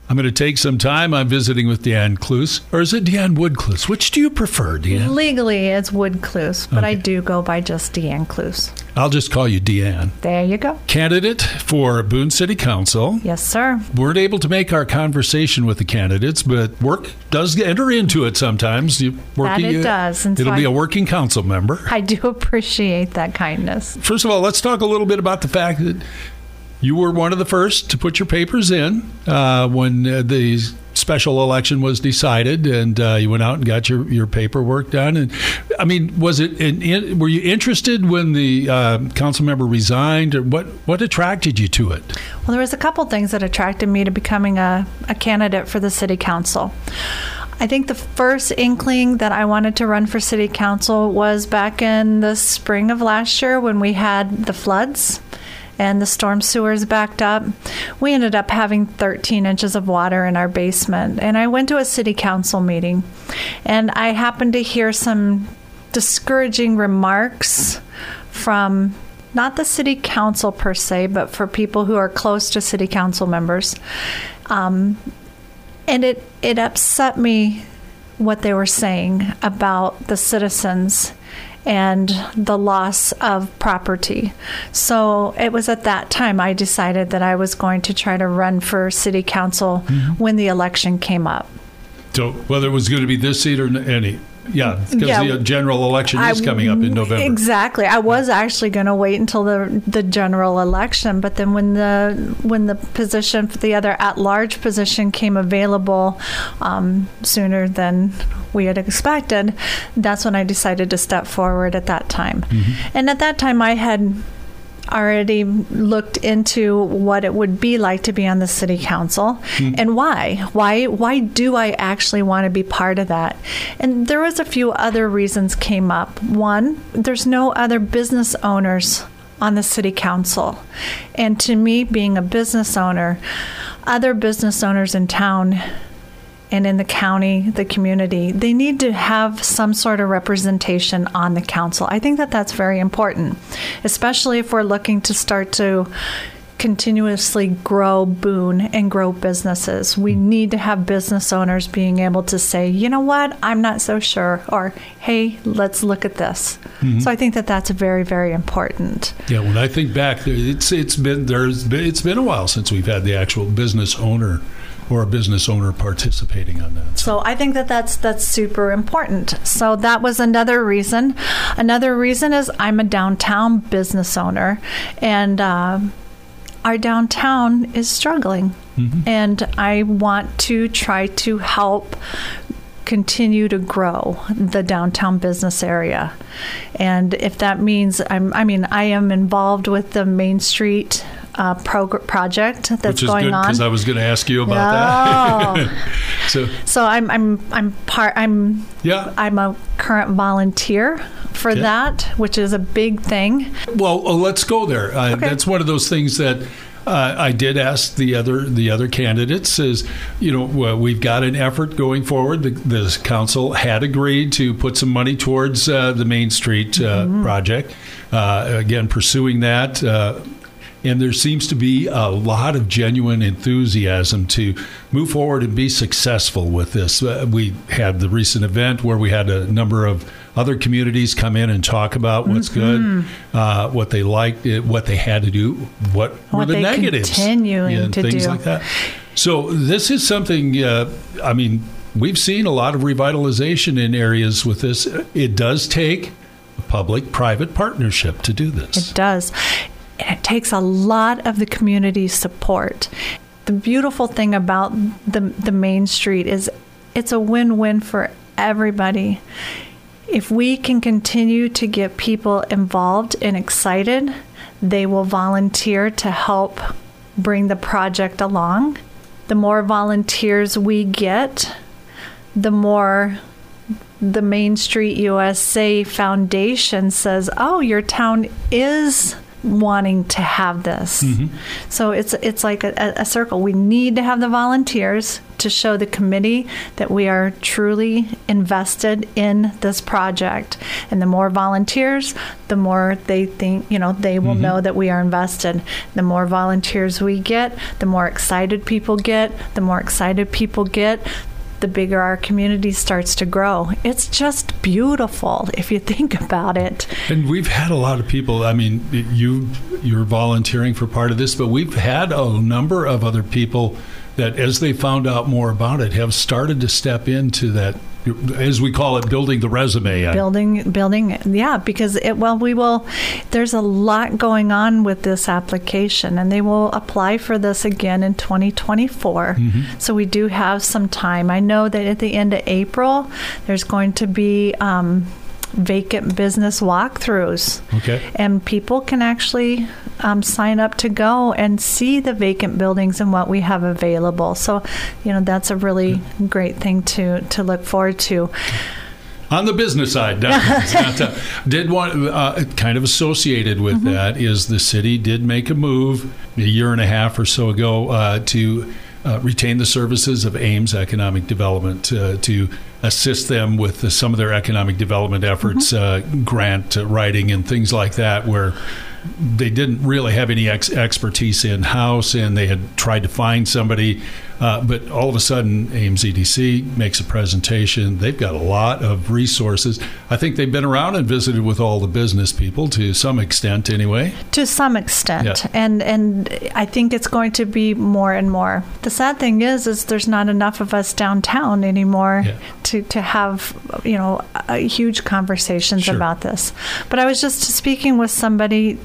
I'm going to take some time. I'm visiting with Deanne Kloos. Or is it Deanne Wood-Kloos? Which do you prefer, Deanne? Legally, it's Wood-Kloos, but I do go by just Deanne Kloos. I'll just call you Deanne. There you go. Candidate for Boone City Council. Yes, sir. Weren't able to make our conversation with the candidates, but work does enter into it sometimes. It does. And it'll be a working council member. I do appreciate that kindness. First of all, let's talk a little bit about the fact that you were one of the first to put your papers in when the special election was decided, and you went out and got your paperwork done. And I mean, were you interested when the council member resigned, or what attracted you to it? Well, there was a couple things that attracted me to becoming a candidate for the city council. I think the first inkling that I wanted to run for city council was back in the spring of last year when we had the floods and the storm sewers backed up. We ended up having 13 inches of water in our basement. And I went to a city council meeting, and I happened to hear some discouraging remarks from not the city council per se, but for people who are close to city council members. And it upset me what they were saying about the citizens and the loss of property. So it was at that time I decided that I was going to try to run for city council when the election came up. So whether it was going to be this seat or any? Yeah, because the general election is coming up in November. Exactly. I was actually going to wait until the general election, but then when the position, the other at-large position came available sooner than we had expected, that's when I decided to step forward at that time. Mm-hmm. And at that time, I had already looked into what it would be like to be on the city council and why do I actually want to be part of that. And there was a few other reasons came up. One, there's no other business owners on the city council, and to me, being a business owner, other business owners in town and in the county, the community, they need to have some sort of representation on the council. I think that that's very important, especially if we're looking to start to continuously grow Boone and grow businesses. We need to have business owners being able to say, you know what, I'm not so sure, or hey, let's look at this. Mm-hmm. So I think that that's very, very important. Yeah, when I think back, it's been a while since we've had the actual business owner or a business owner participating on that. So I think that that's super important. So that was another reason. Another reason is I'm a downtown business owner, and our downtown is struggling. Mm-hmm. And I want to try to help continue to grow the downtown business area. And if that means I am involved with the Main Street project that's Which is going good, on. Because I was going to ask you about that. So I'm a current volunteer for that, which is a big thing. Well, let's go there. Okay. That's one of those things that I did ask the other candidates is, we've got an effort going forward. The council had agreed to put some money towards the Main Street project. Again, pursuing that. And there seems to be a lot of genuine enthusiasm to move forward and be successful with this. We had the recent event where we had a number of other communities come in and talk about what's good, what they liked, what they had to do, what were the negatives, continuing to things do. like that. So this is something, we've seen a lot of revitalization in areas with this. It does take a public-private partnership to do this. It does. And it takes a lot of the community's support. The beautiful thing about the Main Street is it's a win-win for everybody. If we can continue to get people involved and excited, they will volunteer to help bring the project along. The more volunteers we get, the more the Main Street USA Foundation says, oh, your town is wanting to have this. Mm-hmm. So it's like a circle. We need to have the volunteers to show the committee that we are truly invested in this project. And the more volunteers, the more they think, they will know that we are invested. The more volunteers we get, the more excited people get. The more excited people get, the bigger our community starts to grow. It's just beautiful if you think about it. And we've had a lot of people, I mean, you're volunteering for part of this, but we've had a number of other people that, as they found out more about it, have started to step into that, as we call it, building the resume. Building, yeah, because there's a lot going on with this application, and they will apply for this again in 2024. Mm-hmm. So we do have some time. I know that at the end of April, there's going to be vacant business walkthroughs. Okay. And people can actually sign up to go and see the vacant buildings and what we have available. So, that's a really great thing to look forward to. On the business side, did want kind of associated with that is the city did make a move a year and a half or so ago to retain the services of Ames Economic Development to assist them with some of their economic development efforts, grant writing and things like that, where they didn't really have any expertise in-house, and they had tried to find somebody. But all of a sudden, Ames EDC makes a presentation. They've got a lot of resources. I think they've been around and visited with all the business people to some extent anyway. To some extent. Yeah. And I think it's going to be more and more. The sad thing is there's not enough of us downtown anymore to have, huge conversations about this. But I was just speaking with somebody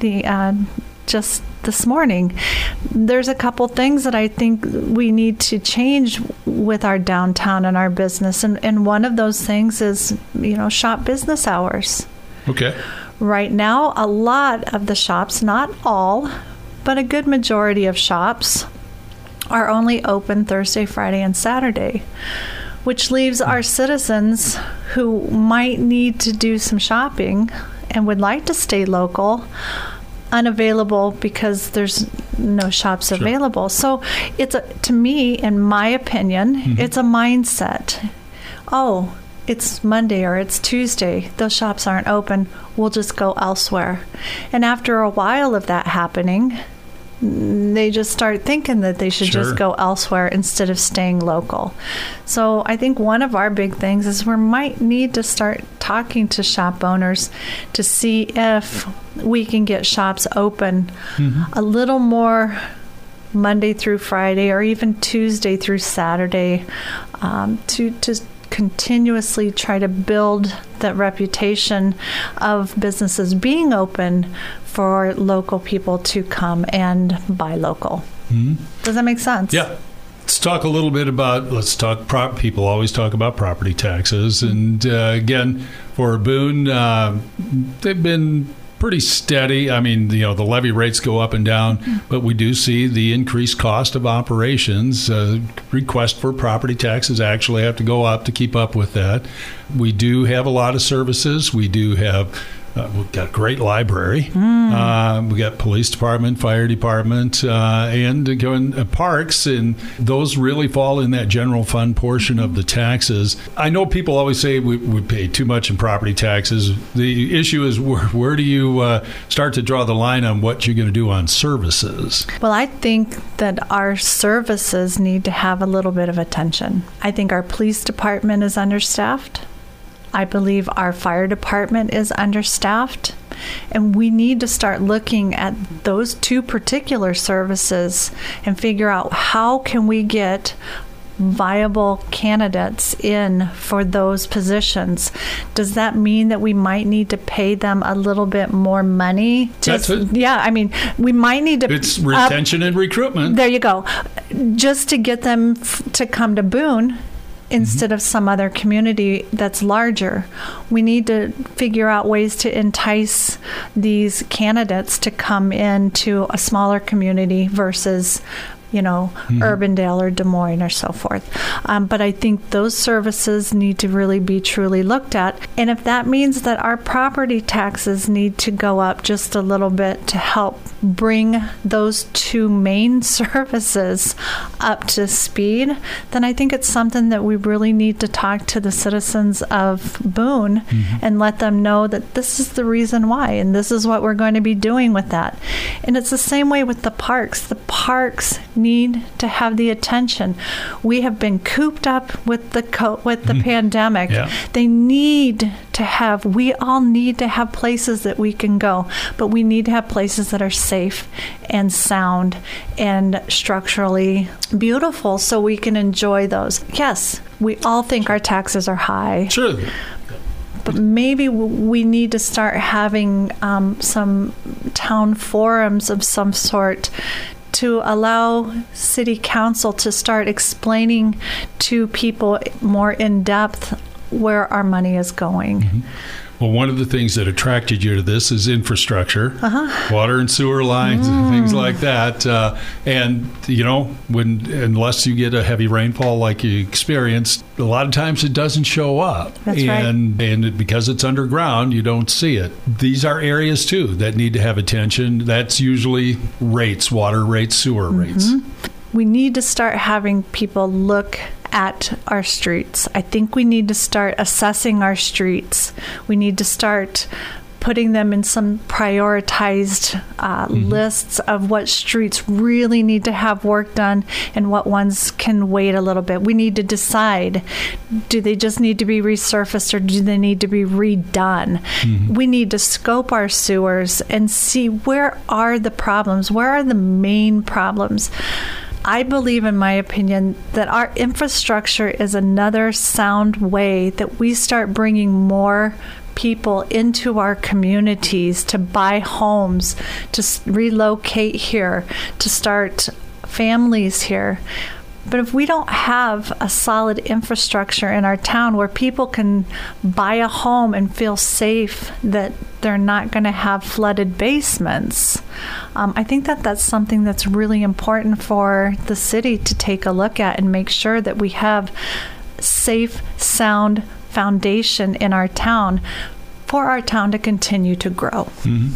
just this morning. There's a couple things that I think we need to change with our downtown and our business. And one of those things is, shop business hours. Okay. Right now, a lot of the shops, not all, but a good majority of shops are only open Thursday, Friday, and Saturday, which leaves our citizens who might need to do some shopping and would like to stay local unavailable because there's no shops available. So to me, in my opinion, it's a mindset. Oh, it's Monday or it's Tuesday. Those shops aren't open. We'll just go elsewhere. And after a while of that happening, they just start thinking that they should just go elsewhere instead of staying local. So I think one of our big things is we might need to start talking to shop owners to see if we can get shops open a little more Monday through Friday or even Tuesday through Saturday to continuously try to build that reputation of businesses being open for local people to come and buy local. Does that make sense? Yeah. Let's talk a little bit about, people always talk about property taxes. And again, for Boone, they've been pretty steady. I mean, the levy rates go up and down, but we do see the increased cost of operations. Request for property taxes actually have to go up to keep up with that. We do have a lot of services. We do have we've got a great library. We got police department, fire department, and parks, and those really fall in that general fund portion of the taxes. I know people always say we pay too much in property taxes. The issue is where do you start to draw the line on what you're going to do on services? Well, I think that our services need to have a little bit of attention. I think our police department is understaffed. I believe our fire department is understaffed, and we need to start looking at those two particular services and figure out how can we get viable candidates in for those positions. Does that mean that we might need to pay them a little bit more money? We might need to... It's retention and recruitment. There you go. Just to get them to come to Boone instead of some other community that's larger. We need to figure out ways to entice these candidates to come into a smaller community versus Urbandale or Des Moines or so forth. But I think those services need to really be truly looked at. And if that means that our property taxes need to go up just a little bit to help bring those two main services up to speed, then I think it's something that we really need to talk to the citizens of Boone and let them know that this is the reason why, and this is what we're going to be doing with that. And it's the same way with the parks. The parks need to have the attention. We have been cooped up with the pandemic. Yeah. We all need to have places that we can go, but we need to have places that are safe and sound and structurally beautiful so we can enjoy those. Yes, we all think our taxes are high. Sure. But maybe we need to start having some town forums of some sort to allow city council to start explaining to people more in depth where our money is going. Well, one of the things that attracted you to this is infrastructure, water and sewer lines and things like that. And, unless you get a heavy rainfall like you experienced, a lot of times it doesn't show up. That's right. And because it's underground, you don't see it. These are areas, too, that need to have attention. That's usually rates, water rates, sewer rates. We need to start having people look at our streets. I think we need to start assessing our streets. We need to start putting them in some prioritized lists of what streets really need to have work done and what ones can wait a little bit. We need to decide, do they just need to be resurfaced or do they need to be redone? We need to scope our sewers and see where are the problems, where are the main problems. I believe, in my opinion, that our infrastructure is another sound way that we start bringing more people into our communities to buy homes, to relocate here, to start families here. But if we don't have a solid infrastructure in our town where people can buy a home and feel safe that they're not going to have flooded basements, I think that that's something that's really important for the city to take a look at and make sure that we have safe, sound foundation in our town for our town to continue to grow.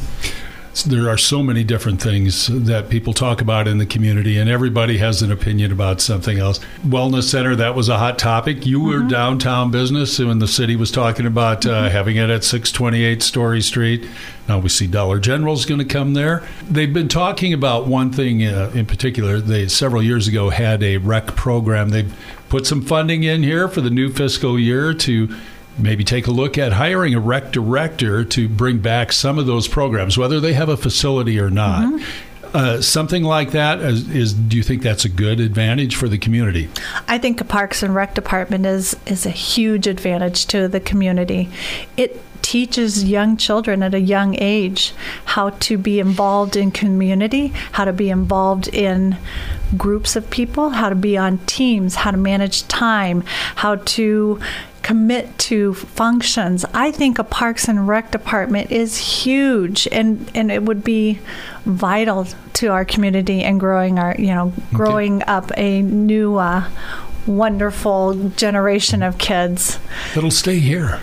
There are so many different things that people talk about in the community, and everybody has an opinion about something else. Wellness center, that was a hot topic. You were downtown business when the city was talking about having it at 628 Story Street. Now we see Dollar General's going to come there. They've been talking about one thing in particular. They, several years ago, had a rec program. They put some funding in here for the new fiscal year to maybe take a look at hiring a rec director to bring back some of those programs, whether they have a facility or not. Something like that, do you think that's a good advantage for the community? I think a Parks and Rec department is a huge advantage to the community. It teaches young children at a young age how to be involved in community, how to be involved in groups of people, how to be on teams, how to manage time, how to commit to functions. I think a Parks and Rec department is huge, and it would be vital to our community and growing up a new wonderful generation of kids that'll stay here.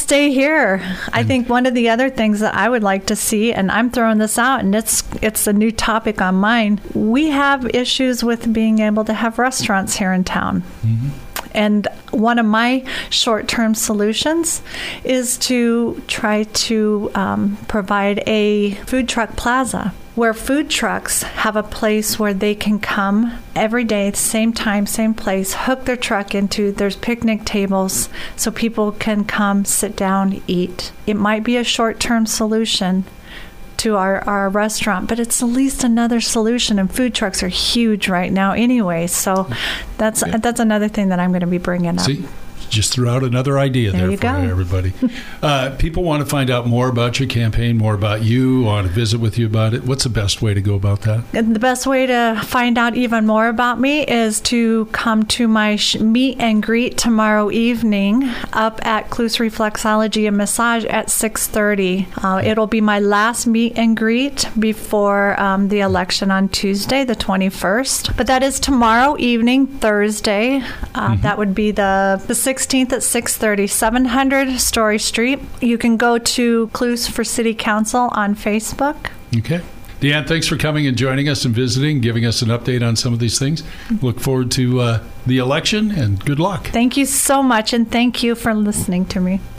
I think one of the other things that I would like to see, and I'm throwing this out, and it's a new topic on mine, we have issues with being able to have restaurants here in town. And one of my short-term solutions is to try to provide a food truck plaza where food trucks have a place where they can come every day, same time, same place, hook their truck into, there's picnic tables so people can come, sit down, eat. It might be a short-term solution to our restaurant, but it's at least another solution, and food trucks are huge right now anyway, so that's another thing that I'm going to be bringing up. See? Just threw out another idea there for everybody. People want to find out more about your campaign, more about you, want to visit with you about it. What's the best way to go about that? The best way to find out even more about me is to come to my meet and greet tomorrow evening up at Klus Reflexology and Massage at 6:30. It'll be my last meet and greet before the election on Tuesday, the 21st. But that is tomorrow evening, Thursday. That would be the 16th at 6:30, 700 Story Street. You can go to Klus for City Council on Facebook. Okay. Deanne, thanks for coming and joining us and visiting, giving us an update on some of these things. Look forward to the election, and good luck. Thank you so much, and thank you for listening to me.